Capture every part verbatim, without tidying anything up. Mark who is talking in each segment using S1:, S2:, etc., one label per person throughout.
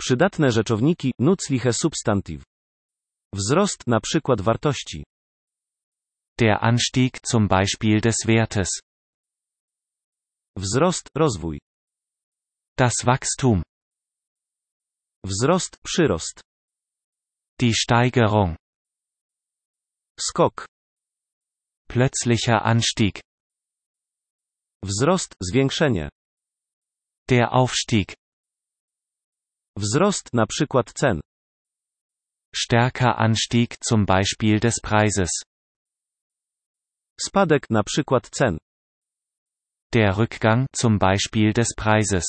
S1: Przydatne rzeczowniki, nutzliche Substantiv. Wzrost, na przykład wartości.
S2: Der Anstieg, zum Beispiel des Wertes.
S1: Wzrost, rozwój.
S2: Das Wachstum.
S1: Wzrost, przyrost.
S2: Die Steigerung.
S1: Skok.
S2: Plötzlicher Anstieg.
S1: Wzrost, zwiększenie.
S2: Der Aufstieg.
S1: Wzrost, na przykład cen.
S2: Stärker Anstieg, zum Beispiel des Preises.
S1: Spadek, na przykład cen.
S2: Der Rückgang, zum Beispiel des Preises.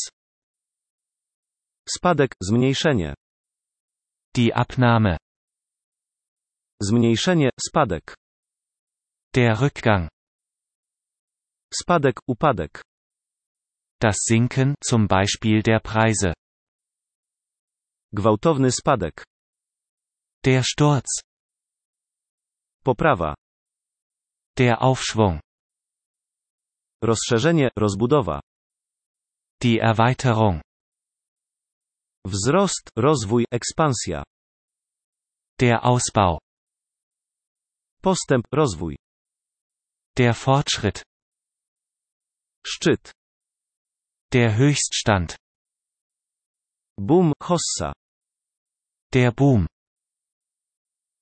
S1: Spadek, zmniejszenie.
S2: Die Abnahme.
S1: Zmniejszenie, spadek.
S2: Der Rückgang.
S1: Spadek, upadek.
S2: Das Sinken, zum Beispiel der Preise.
S1: Gwałtowny spadek.
S2: Der Sturz.
S1: Poprawa.
S2: Der Aufschwung.
S1: Rozszerzenie, rozbudowa.
S2: Die Erweiterung.
S1: Wzrost, rozwój, ekspansja.
S2: Der Ausbau.
S1: Postęp, rozwój.
S2: Der Fortschritt.
S1: Szczyt.
S2: Der Höchststand.
S1: Boom, hossa.
S2: Der Boom.